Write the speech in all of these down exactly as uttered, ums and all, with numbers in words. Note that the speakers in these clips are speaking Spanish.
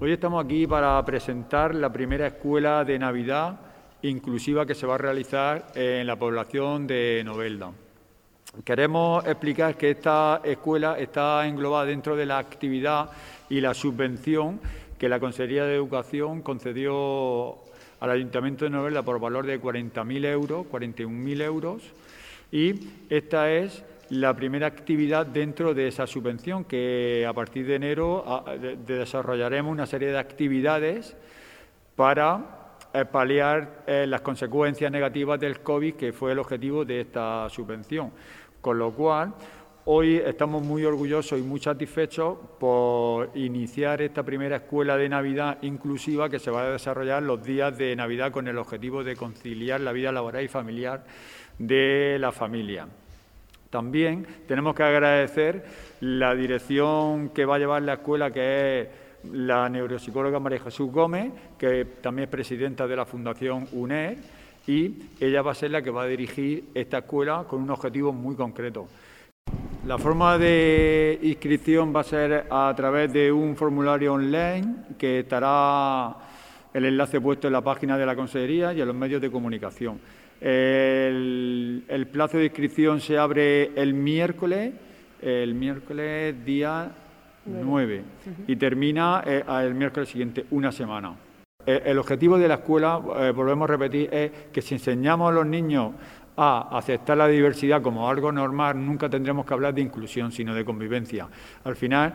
Hoy estamos aquí para presentar la primera escuela de Navidad inclusiva que se va a realizar en la población de Novelda. Queremos explicar que esta escuela está englobada dentro de la actividad y la subvención que la Consejería de Educación concedió al Ayuntamiento de Novelda por valor de cuarenta mil euros, cuarenta y un mil euros, y esta es la primera actividad dentro de esa subvención, que a partir de enero a, de, de desarrollaremos una serie de actividades para eh, paliar eh, las consecuencias negativas del COVID, que fue el objetivo de esta subvención. Con lo cual, hoy estamos muy orgullosos y muy satisfechos por iniciar esta primera escuela de Navidad inclusiva que se va a desarrollar los días de Navidad con el objetivo de conciliar la vida laboral y familiar de la familia. También tenemos que agradecer la dirección que va a llevar la escuela, que es la neuropsicóloga María Jesús Gómez, que también es presidenta de la Fundación U N E R, y ella va a ser la que va a dirigir esta escuela con un objetivo muy concreto. La forma de inscripción va a ser a través de un formulario online que estará el enlace puesto en la página de la Consejería y en los medios de comunicación. El, el plazo de inscripción se abre el miércoles, el miércoles día nueve uh-huh. y termina eh, el miércoles siguiente, una semana. El, el objetivo de la escuela, eh, volvemos a repetir, es que si enseñamos a los niños a aceptar la diversidad como algo normal, nunca tendremos que hablar de inclusión, sino de convivencia. Al final,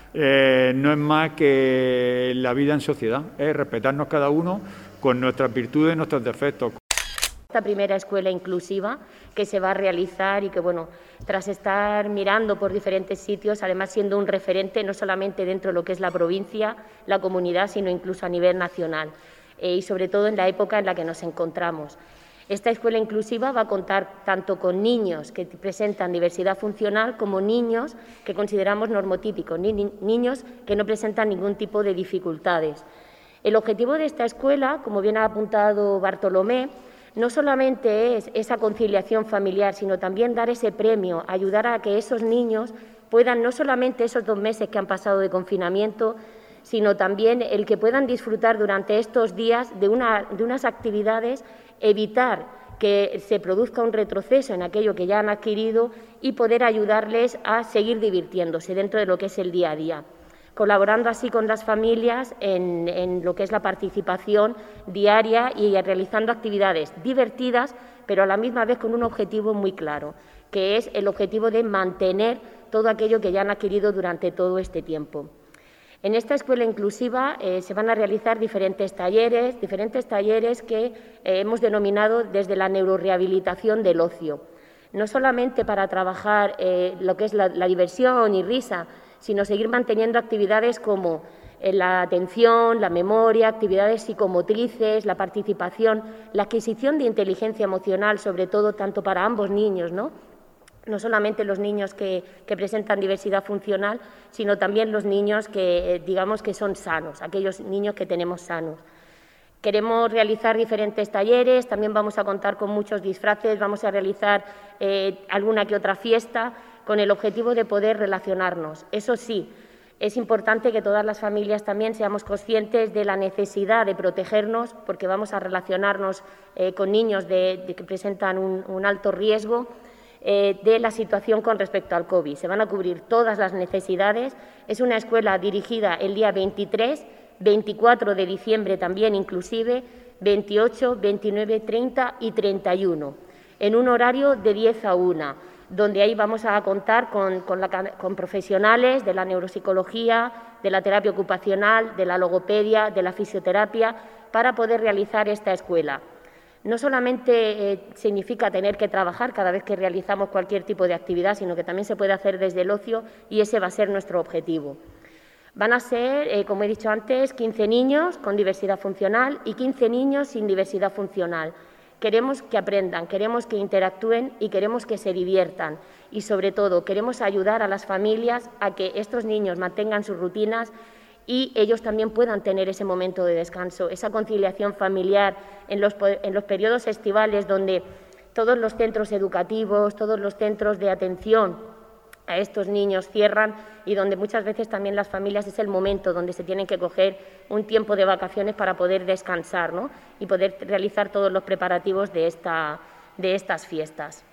eh, no es más que la vida en sociedad, es respetarnos cada uno con nuestras virtudes y nuestros defectos. Esta primera escuela inclusiva que se va a realizar y que, bueno, tras estar mirando por diferentes sitios, además siendo un referente no solamente dentro de lo que es la provincia, la comunidad, sino incluso a nivel nacional eh, y sobre todo en la época en la que nos encontramos. Esta escuela inclusiva va a contar tanto con niños que presentan diversidad funcional como niños que consideramos normotípicos, ni, ni, niños que no presentan ningún tipo de dificultades. El objetivo de esta escuela, como bien ha apuntado Bartolomé, no solamente es esa conciliación familiar, sino también dar ese premio, ayudar a que esos niños puedan, no solamente esos dos meses que han pasado de confinamiento, sino también el que puedan disfrutar durante estos días de, una, de unas actividades, evitar que se produzca un retroceso en aquello que ya han adquirido y poder ayudarles a seguir divirtiéndose dentro de lo que es el día a día, colaborando así con las familias en, en lo que es la participación diaria y realizando actividades divertidas, pero a la misma vez con un objetivo muy claro, que es el objetivo de mantener todo aquello que ya han adquirido durante todo este tiempo. En esta escuela inclusiva eh, se van a realizar diferentes talleres, diferentes talleres que eh, hemos denominado desde la neurorehabilitación del ocio, no solamente para trabajar eh, lo que es la, la diversión y risa, sino seguir manteniendo actividades como la atención, la memoria, actividades psicomotrices, la participación, la adquisición de inteligencia emocional, sobre todo tanto para ambos niños, ¿no? No solamente los niños que, que presentan diversidad funcional, sino también los niños que, digamos, que son sanos, aquellos niños que tenemos sanos. Queremos realizar diferentes talleres, también vamos a contar con muchos disfraces, vamos a realizar eh, alguna que otra fiesta, con el objetivo de poder relacionarnos. Eso sí, es importante que todas las familias también seamos conscientes de la necesidad de protegernos, porque vamos a relacionarnos eh, con niños de, de que presentan un, un alto riesgo eh, de la situación con respecto al COVID. Se van a cubrir todas las necesidades. Es una escuela dirigida el día veintitrés, veinticuatro de diciembre también inclusive, veintiocho, veintinueve, treinta y treinta y uno, en un horario de diez a una, donde ahí vamos a contar con, con, la, con profesionales de la neuropsicología, de la terapia ocupacional, de la logopedia, de la fisioterapia, para poder realizar esta escuela. No solamente eh, significa tener que trabajar cada vez que realizamos cualquier tipo de actividad, sino que también se puede hacer desde el ocio y ese va a ser nuestro objetivo. Van a ser, eh, como he dicho antes, quince niños con diversidad funcional y quince niños sin diversidad funcional. Queremos que aprendan, queremos que interactúen y queremos que se diviertan. Y, sobre todo, queremos ayudar a las familias a que estos niños mantengan sus rutinas y ellos también puedan tener ese momento de descanso, esa conciliación familiar en los, en los periodos estivales donde todos los centros educativos, todos los centros de atención a estos niños cierran y donde muchas veces también las familias es el momento donde se tienen que coger un tiempo de vacaciones para poder descansar, ¿no? Y poder realizar todos los preparativos de, esta, de estas fiestas.